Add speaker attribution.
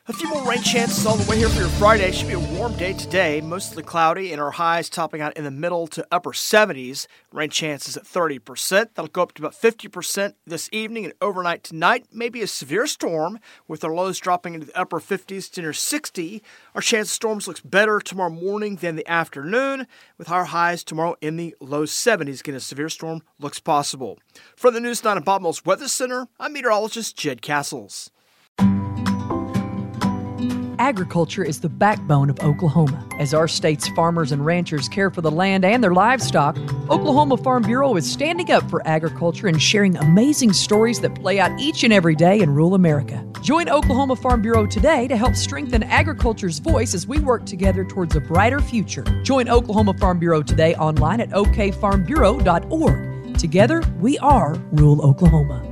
Speaker 1: A few more rain chances all the way here for your Friday. Should be a warm day today, mostly cloudy, and our highs topping out in the middle to upper 70s. Rain chances at 30%. That'll go up to about 50% this evening and overnight tonight. Maybe a severe storm, with our lows dropping into the upper 50s to near 60. Our chance of storms looks better tomorrow morning than the afternoon, with our highs tomorrow in the low 70s. Again, a severe storm looks possible. From the News 9 at Bob Mills Weather Center, I'm meteorologist Jed Castles.
Speaker 2: Agriculture is the backbone of Oklahoma. As our state's farmers and ranchers care for the land and their livestock, Oklahoma Farm Bureau is standing up for agriculture and sharing amazing stories that play out each and every day in rural America. Join Oklahoma Farm Bureau today to help strengthen agriculture's voice as we work together towards a brighter future. Join Oklahoma Farm Bureau today online at okfarmbureau.org. Together, we are rural Oklahoma.